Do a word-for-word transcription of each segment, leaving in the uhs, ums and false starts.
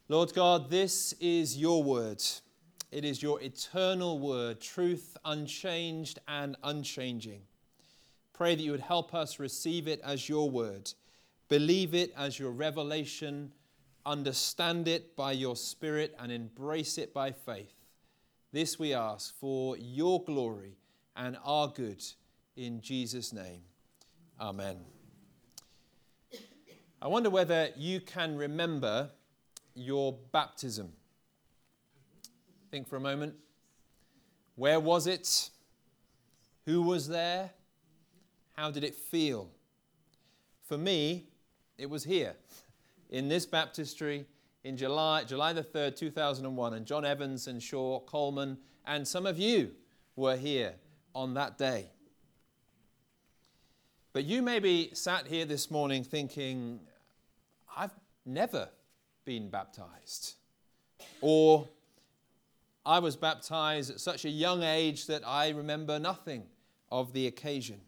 Lord God, this is your word. It is your eternal word, truth unchanged and unchanging. Pray that you would help us receive it as your word, believe it as your revelation, understand it by your Spirit, and embrace it by faith. This we ask for your glory and our good in Jesus' name. Amen. I wonder whether you can remember your baptism. Think for a moment. Where was it? Who was there? How did it feel? For me, it was here, in this baptistry, in July, July the third, two thousand one. And John Evans and Shaw Coleman and some of you were here on that day. But you may be sat here this morning thinking, I've never been baptized. Or I was baptized at such a young age that I remember nothing of the occasion.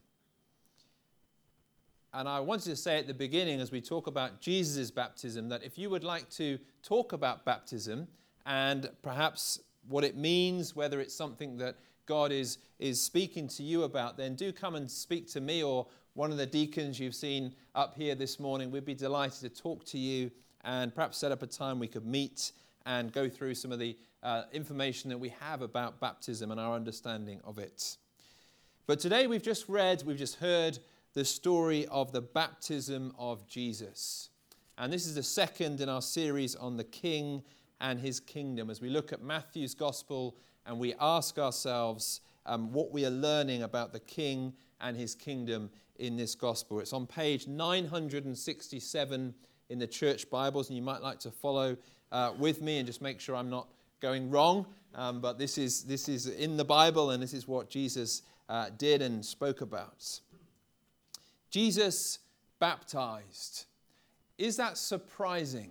And I wanted to say at the beginning, as we talk about Jesus' baptism, that if you would like to talk about baptism and perhaps what it means, whether it's something that God is, is speaking to you about, then do come and speak to me or one of the deacons you've seen up here this morning. We'd be delighted to talk to you and perhaps set up a time we could meet and go through some of the uh, information that we have about baptism and our understanding of it. But today we've just read, we've just heard the story of the baptism of Jesus. And this is the second in our series on the King and his kingdom, as we look at Matthew's gospel and we ask ourselves um, what we are learning about the King and his kingdom in this gospel. It's on page nine hundred sixty-seven in the church Bibles, and you might like to follow uh, with me and just make sure I'm not going wrong. Um, but this is this is in the Bible, and this is what Jesus uh, did and spoke about. Jesus baptized. Is that surprising?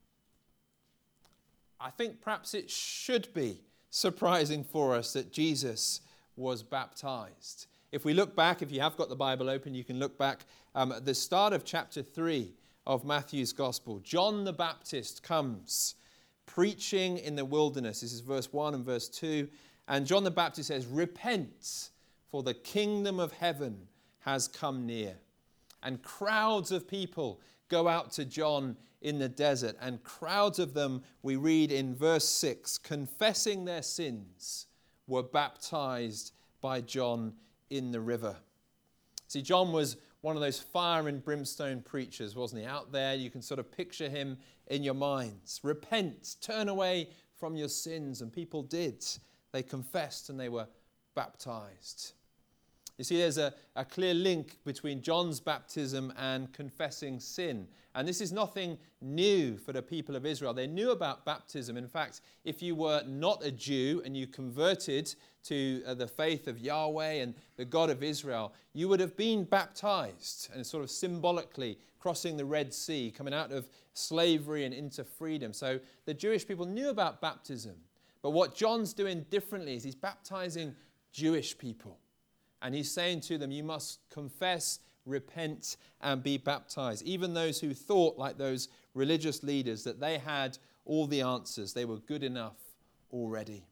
I think perhaps it should be surprising for us that Jesus was baptized. If we look back, if you have got the Bible open, you can look back um, at the start of chapter three of Matthew's Gospel. John the Baptist comes preaching in the wilderness. This is verse one and verse two. And John the Baptist says, "Repent, for the kingdom of heaven has come near." And crowds of people go out to John in the desert. And crowds of them, we read in verse six, confessing their sins, were baptized by John in the river. See, John was one of those fire and brimstone preachers, wasn't he? Out there, you can sort of picture him in your minds. Repent, turn away from your sins. And people did. They confessed and they were baptized. You see, there's a, a clear link between John's baptism and confessing sin. And this is nothing new for the people of Israel. They knew about baptism. In fact, if you were not a Jew and you converted to uh, the faith of Yahweh and the God of Israel, you would have been baptized, and sort of symbolically crossing the Red Sea, coming out of slavery and into freedom. So the Jewish people knew about baptism. But what John's doing differently is he's baptizing Jewish people. And he's saying to them, you must confess, repent, and be baptized. Even those who thought, like those religious leaders, that they had all the answers. They were good enough already.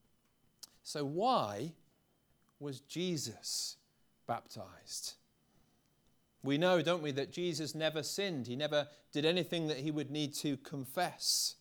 So why was Jesus baptized? We know, don't we, that Jesus never sinned. He never did anything that he would need to confess.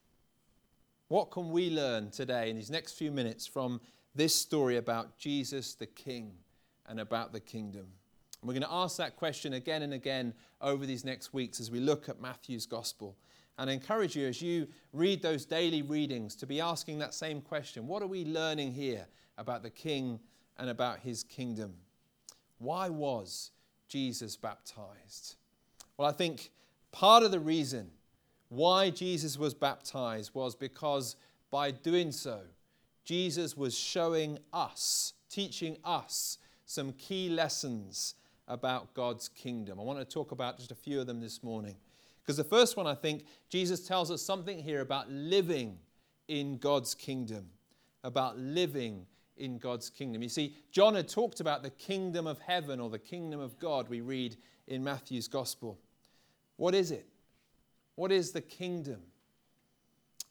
What can we learn today in these next few minutes from this story about Jesus the King and about the kingdom? And we're going to ask that question again and again over these next weeks as we look at Matthew's Gospel. And I encourage you, as you read those daily readings, to be asking that same question. What are we learning here about the King and about his kingdom? Why was Jesus baptized? Well, I think part of the reason why Jesus was baptized was because by doing so, Jesus was showing us, teaching us some key lessons about God's kingdom. I want to talk about just a few of them this morning. Because the first one, I think, Jesus tells us something here about living in God's kingdom. About living in God's kingdom. You see, John had talked about the kingdom of heaven or the kingdom of God, we read in Matthew's Gospel. What is it? What is the kingdom?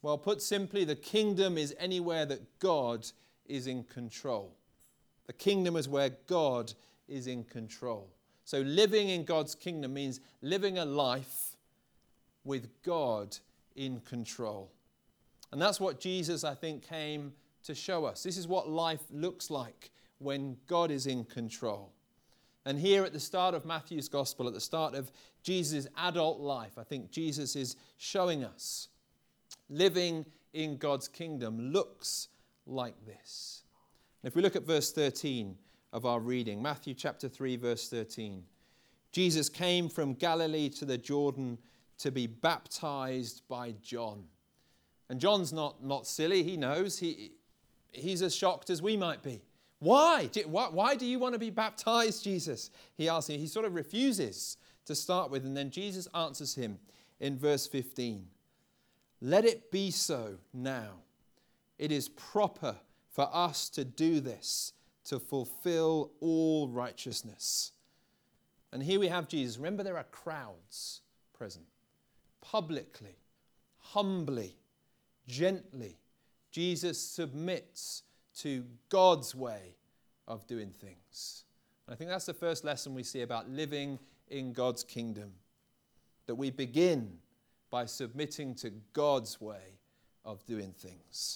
Well, put simply, the kingdom is anywhere that God is in control. The kingdom is where God is in control. So living in God's kingdom means living a life with God in control. And that's what Jesus, I think, came to show us. This is what life looks like when God is in control. And here at the start of Matthew's gospel, at the start of Jesus' adult life, I think Jesus is showing us living in God's kingdom looks like this. And if we look at verse thirteen of our reading, Matthew chapter three, verse thirteen, Jesus came from Galilee to the Jordan to be baptized by John. And John's not, not silly. He knows. He, he's as shocked as we might be. Why? Why do you want to be baptized, Jesus? He asks him. He sort of refuses to start with. And then Jesus answers him in verse fifteen. Let it be so now. It is proper for us to do this, to fulfill all righteousness. And here we have Jesus. Remember, there are crowds present. Publicly, humbly, gently, Jesus submits to God's way of doing things. And I think that's the first lesson we see about living in God's kingdom. That we begin by submitting to God's way of doing things.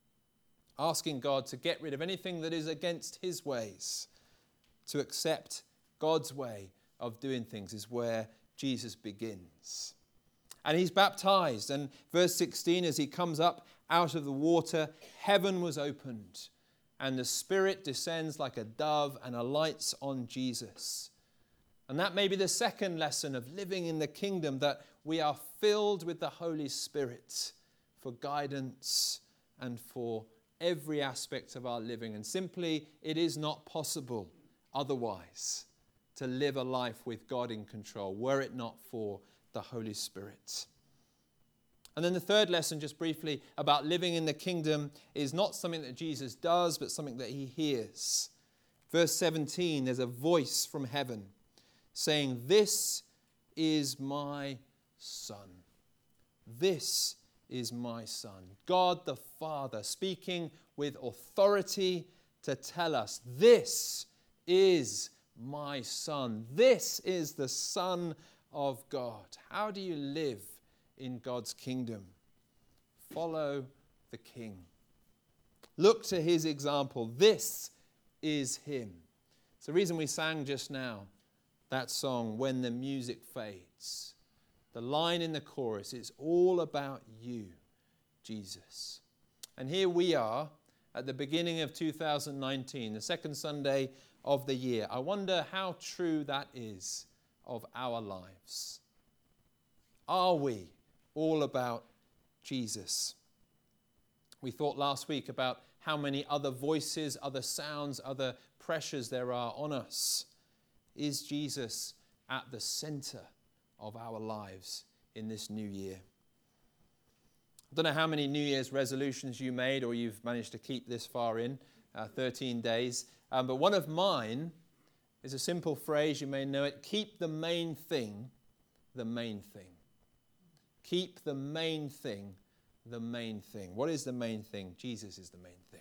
Asking God to get rid of anything that is against his ways. To accept God's way of doing things is where Jesus begins. And he's baptized. And verse sixteen, as he comes up out of the water, heaven was opened. And the Spirit descends like a dove and alights on Jesus. And that may be the second lesson of living in the kingdom, that we are filled with the Holy Spirit for guidance and for every aspect of our living. And simply, it is not possible otherwise to live a life with God in control, were it not for the Holy Spirit. And then the third lesson, just briefly, about living in the kingdom is not something that Jesus does, but something that he hears. Verse seventeen, there's a voice from heaven saying, "This is my Son. This is my Son." God the Father speaking with authority to tell us, this is my Son. This is the Son of God. How do you live in God's kingdom? Follow the King. Look to his example. This is him. It's the reason we sang just now that song, When the Music Fades. The line in the chorus is all about you, Jesus. And here we are at the beginning of two thousand nineteen, the second Sunday of the year. I wonder how true that is of our lives. Are we all about Jesus? We thought last week about how many other voices, other sounds, other pressures there are on us. Is Jesus at the center of our lives in this new year? I don't know how many New Year's resolutions you made or you've managed to keep this far in, uh, thirteen days. Um, but one of mine is a simple phrase, you may know it: keep the main thing the main thing. Keep the main thing the main thing. What is the main thing? Jesus is the main thing.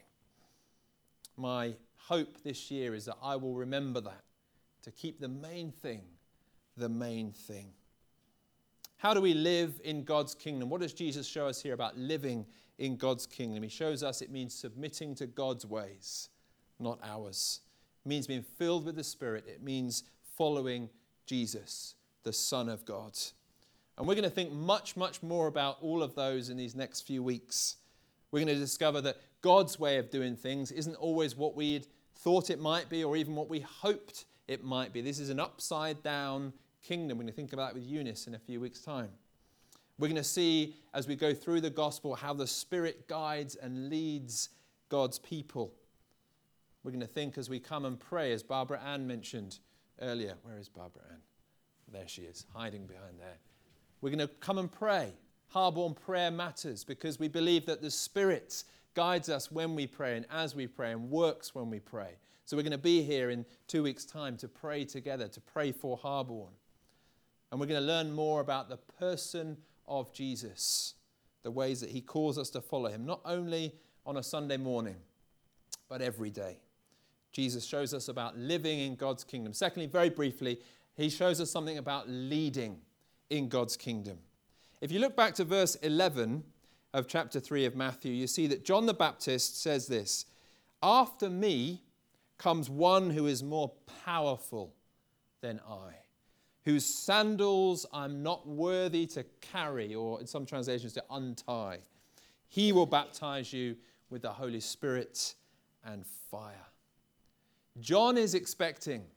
My hope this year is that I will remember that, to keep the main thing the main thing. How do we live in God's kingdom? What does Jesus show us here about living in God's kingdom? He shows us it means submitting to God's ways, not ours. It means being filled with the Spirit. It means following Jesus, the Son of God. And we're going to think much, much more about all of those in these next few weeks. We're going to discover that God's way of doing things isn't always what we'd thought it might be or even what we hoped it might be. This is an upside-down kingdom. We're going to think about it with Eunice in a few weeks' time. We're going to see, as we go through the gospel, how the Spirit guides and leads God's people. We're going to think as we come and pray, as Barbara Ann mentioned earlier. Where is Barbara Ann? There she is, hiding behind there. We're going to come and pray. Harborne prayer matters because we believe that the Spirit guides us when we pray and as we pray and works when we pray. So we're going to be here in two weeks' time to pray together, to pray for Harborne. And we're going to learn more about the person of Jesus, the ways that he calls us to follow him, not only on a Sunday morning, but every day. Jesus shows us about living in God's kingdom. Secondly, very briefly, he shows us something about leading in God's kingdom. If you look back to verse eleven of chapter three of Matthew, you see that John the Baptist says this, "After me comes one who is more powerful than I, whose sandals I'm not worthy to carry," or in some translations to untie. "He will baptize you with the Holy Spirit and fire." John is expecting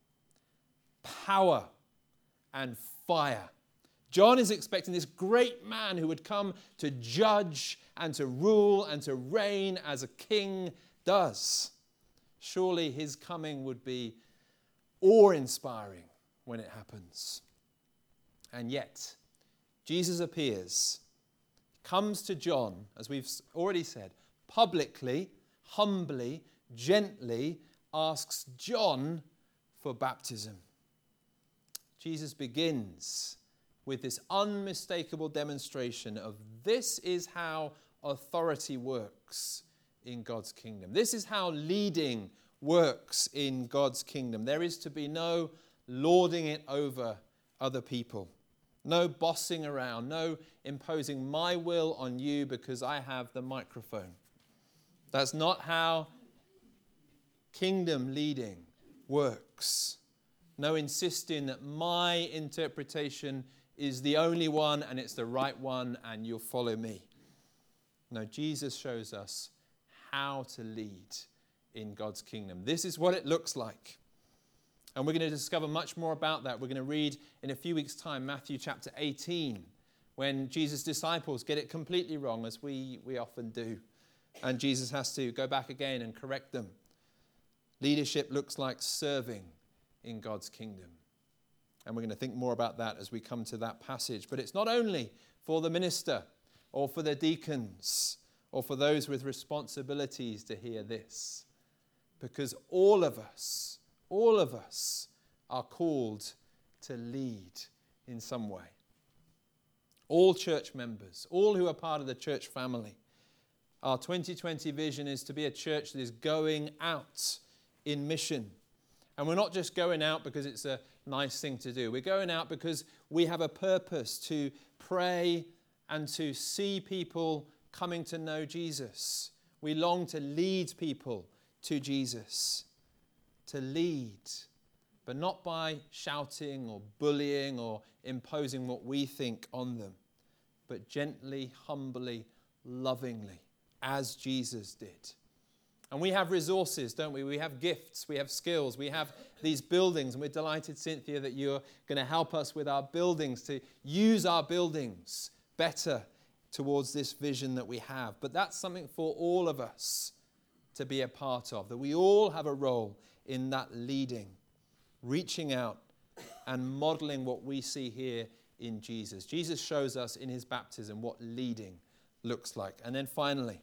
power and fire. John is expecting this great man who would come to judge and to rule and to reign as a king does. Surely his coming would be awe-inspiring when it happens. And yet, Jesus appears, comes to John, as we've already said, publicly, humbly, gently asks John for baptism. Jesus begins with this unmistakable demonstration of this is how authority works in God's kingdom. This is how leading works in God's kingdom. There is to be no lording it over other people, no bossing around, no imposing my will on you because I have the microphone. That's not how kingdom leading works. No insisting that my interpretation is the only one and it's the right one and you'll follow me. No, Jesus shows us how to lead in God's kingdom. This is what it looks like. And we're going to discover much more about that. We're going to read in a few weeks' time Matthew chapter eighteen, when Jesus' disciples get it completely wrong, as we, we often do. And Jesus has to go back again and correct them. Leadership looks like serving in God's kingdom. And we're going to think more about that as we come to that passage. But it's not only for the minister or for the deacons or for those with responsibilities to hear this. Because all of us, all of us are called to lead in some way. All church members, all who are part of the church family. Our twenty twenty vision is to be a church that is going out in mission. And we're not just going out because it's a nice thing to do. We're going out because we have a purpose to pray and to see people coming to know Jesus. We long to lead people to Jesus. To lead, but not by shouting or bullying or imposing what we think on them, but gently, humbly, lovingly, as Jesus did. And we have resources, don't we? We have gifts, we have skills, we have these buildings. And we're delighted, Cynthia, that you're going to help us with our buildings, to use our buildings better towards this vision that we have. But that's something for all of us to be a part of, that we all have a role in that leading, reaching out and modeling what we see here in Jesus. Jesus shows us in his baptism what leading looks like. And then finally,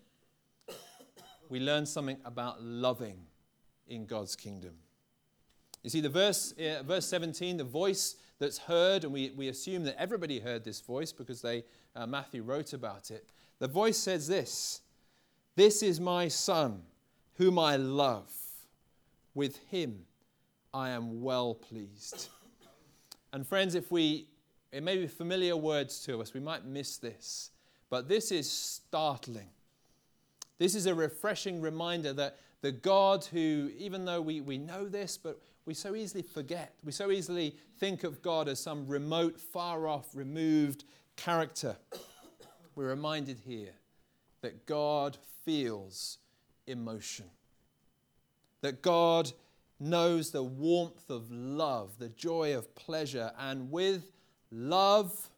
we learn something about loving in God's kingdom. You see, the verse, uh, verse seventeen, the voice that's heard, and we, we assume that everybody heard this voice because they uh, Matthew wrote about it. The voice says this, "This is my son, whom I love. With him I am well pleased." And friends, if we, it may be familiar words to us, we might miss this, but this is startling. This is a refreshing reminder that the God who, even though we, we know this, but we so easily forget, we so easily think of God as some remote, far off, removed character. We're reminded here that God feels emotion. That God knows the warmth of love, the joy of pleasure, and with love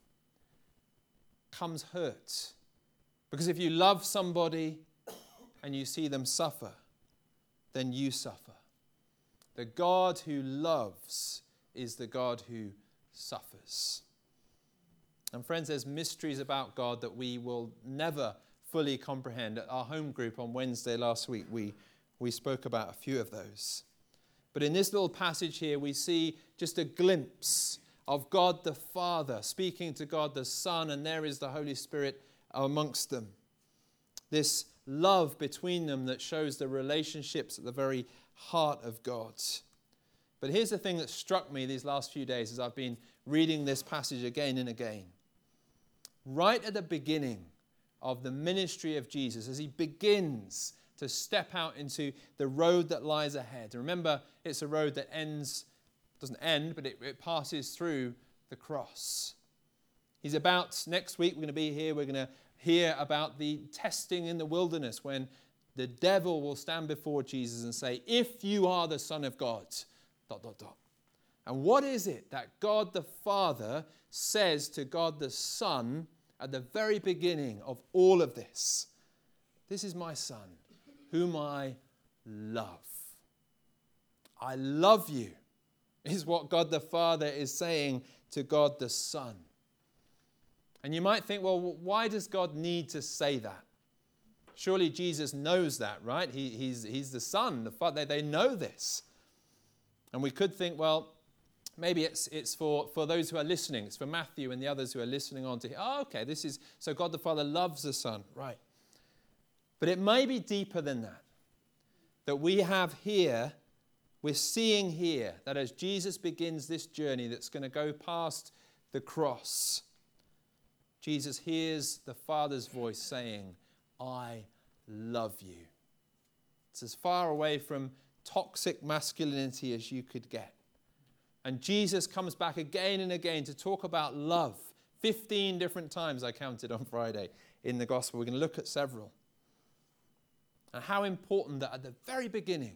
comes hurt. Because if you love somebody and you see them suffer, then you suffer. The God who loves is the God who suffers. And friends, there's mysteries about God that we will never fully comprehend. At our home group on Wednesday last week, we We spoke about a few of those. But in this little passage here, we see just a glimpse of God the Father speaking to God the Son, and there is the Holy Spirit amongst them. This love between them that shows the relationships at the very heart of God. But here's the thing that struck me these last few days as I've been reading this passage again and again. Right at the beginning of the ministry of Jesus, as he begins to step out into the road that lies ahead. And remember, it's a road that ends, doesn't end, but it, it passes through the cross. He's about, next week we're going to be here, we're going to hear about the testing in the wilderness when the devil will stand before Jesus and say, if you are the Son of God, dot, dot, dot. And what is it that God the Father says to God the Son at the very beginning of all of this? This is my Son, whom I love. I love you, is what God the Father is saying to God the Son. And you might think, well, why does God need to say that? Surely Jesus knows that, right? He, he's, he's the Son, the Father. They, they know this. And we could think, well, maybe it's, it's for, for those who are listening. It's for Matthew and the others who are listening on to him. Oh, okay, this is, so God the Father loves the Son, right? But it may be deeper than that. That we have here, we're seeing here, that as Jesus begins this journey that's going to go past the cross, Jesus hears the Father's voice saying, I love you. It's as far away from toxic masculinity as you could get. And Jesus comes back again and again to talk about love. fifteen different times I counted on Friday in the gospel. We're going to look at several. And how important that at the very beginning,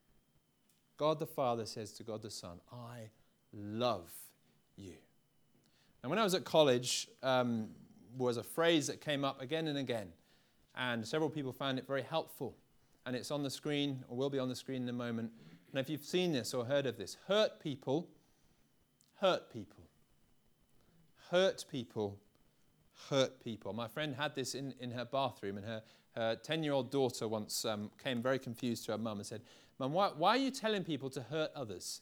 God the Father says to God the Son, I love you. And when I was at college, um, was a phrase that came up again and again. And several people found it very helpful. And it's on the screen, or will be on the screen in a moment. And if you've seen this or heard of this, hurt people, hurt people. Hurt people, hurt people. My friend had this in, in her bathroom, and her, her ten-year-old daughter once um, came very confused to her mum and said, Mum, why, why are you telling people to hurt others?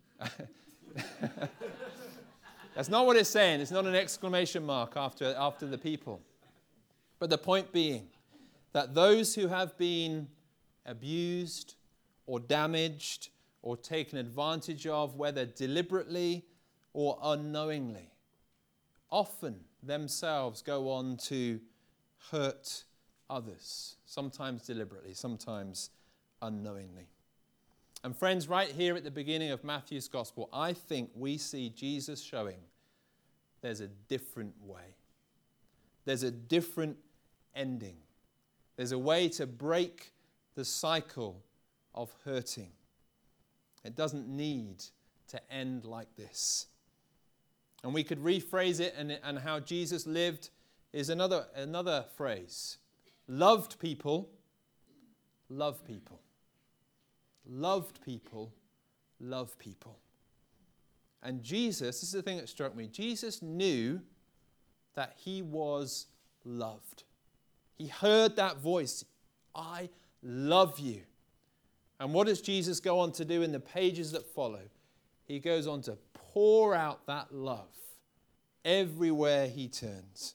That's not what it's saying. It's not an exclamation mark after, after the people. But the point being that those who have been abused or damaged or taken advantage of, whether deliberately or unknowingly, often themselves go on to hurt others, sometimes deliberately, sometimes unknowingly. And friends, right here at the beginning of Matthew's gospel, I think we see Jesus showing there's a different way. There's a different ending. There's a way to break the cycle of hurting. It doesn't need to end like this. And we could rephrase it, and, and how Jesus lived is another, another phrase. Loved people, love people. Loved people, love people. And Jesus, this is the thing that struck me, Jesus knew that he was loved. He heard that voice, I love you. And what does Jesus go on to do in the pages that follow? He goes on to pour out that love everywhere he turns.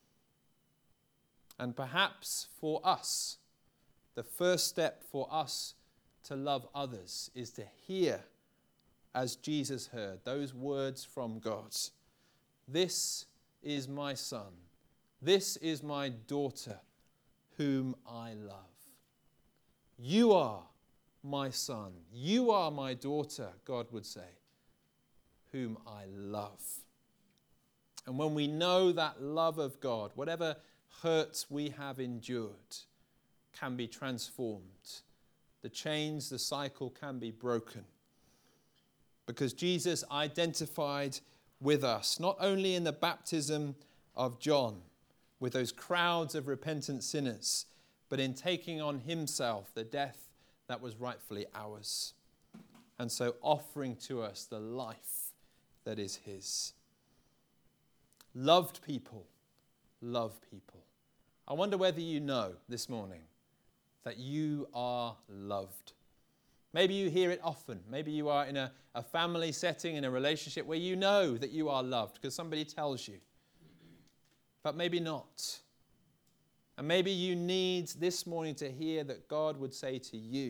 And perhaps for us, the first step for us to love others is to hear, as Jesus heard, those words from God. This is my son. This is my daughter, whom I love. You are my son. You are my daughter, God would say, whom I love. And when we know that love of God, whatever hurts we have endured can be transformed. The chains, the cycle can be broken. Because Jesus identified with us, not only in the baptism of John, with those crowds of repentant sinners, but in taking on himself the death that was rightfully ours. And so offering to us the life that is his. Loved people, love people. I wonder whether you know this morning that you are loved. Maybe you hear it often. Maybe you are in a, a family setting, in a relationship where you know that you are loved because somebody tells you. But maybe not. And maybe you need this morning to hear that God would say to you,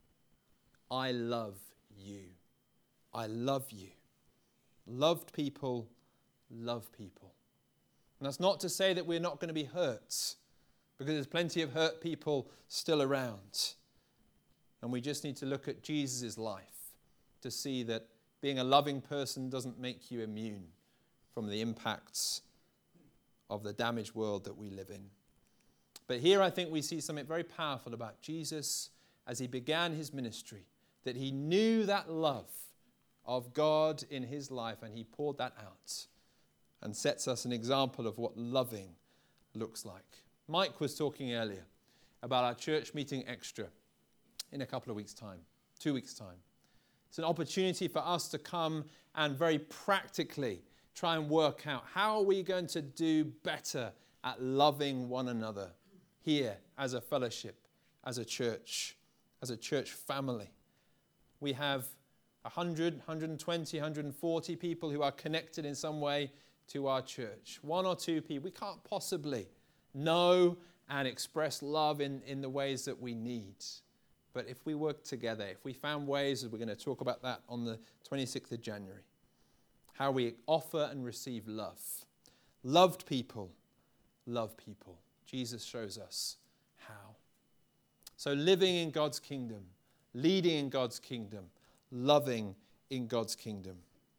I love you. I love you. Loved people love people. And that's not to say that we're not going to be hurt, because there's plenty of hurt people still around. And we just need to look at Jesus' life to see that being a loving person doesn't make you immune from the impacts of the damaged world that we live in. But here I think we see something very powerful about Jesus as he began his ministry, that he knew that love of God in his life and he poured that out and sets us an example of what loving looks like. Mike was talking earlier about our church meeting extra in a couple of weeks' time, two weeks' time. It's an opportunity for us to come and very practically try and work out how are we going to do better at loving one another here as a fellowship, as a church, as a church family. We have one hundred, one hundred twenty, one hundred forty people who are connected in some way to our church. One or two people. We can't possibly know and express love in, in the ways that we need. But if we work together, if we found ways, we're going to talk about that on the twenty-sixth of January, how we offer and receive love. Loved people love people. Jesus shows us how. So living in God's kingdom, leading in God's kingdom, loving in God's kingdom.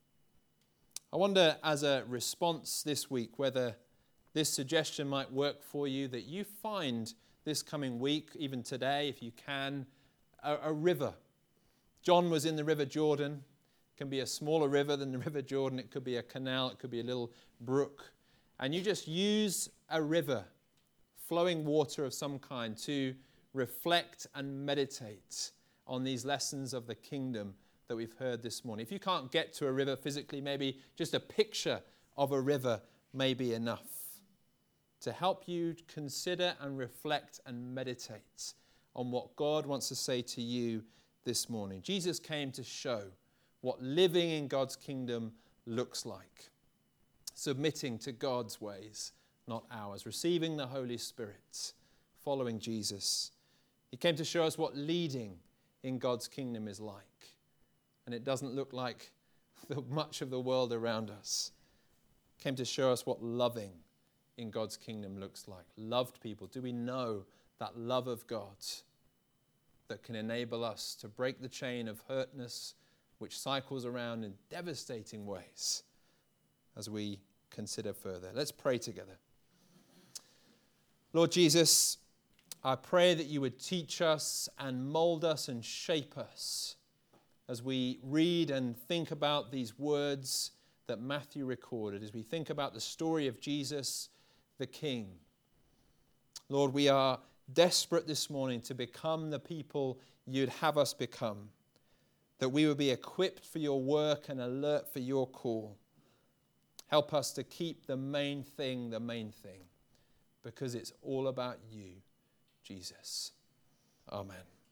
I wonder, as a response this week, whether this suggestion might work for you, that you find this coming week, even today, if you can, a, a river. John was in the River Jordan. It can be a smaller river than the River Jordan. It could be a canal. It could be a little brook. And you just use a river, flowing water of some kind, to reflect and meditate on these lessons of the kingdom that we've heard this morning. If you can't get to a river physically, maybe just a picture of a river may be enough to help you consider and reflect and meditate on what God wants to say to you this morning. Jesus came to show what living in God's kingdom looks like. Submitting to God's ways, not ours. Receiving the Holy Spirit. Following Jesus. He came to show us what leading in God's kingdom is like. And it doesn't look like the, much of the world around us. He came to show us what loving in God's kingdom looks like. Loved people. Do we know that love of God that can enable us to break the chain of hurtness which cycles around in devastating ways as we consider further? Let's pray together. Lord Jesus, I pray that you would teach us and mold us and shape us as we read and think about these words that Matthew recorded, as we think about the story of Jesus, the King. Lord, we are desperate this morning to become the people you'd have us become, that we would be equipped for your work and alert for your call. Help us to keep the main thing the main thing, because it's all about you, Jesus. Amen.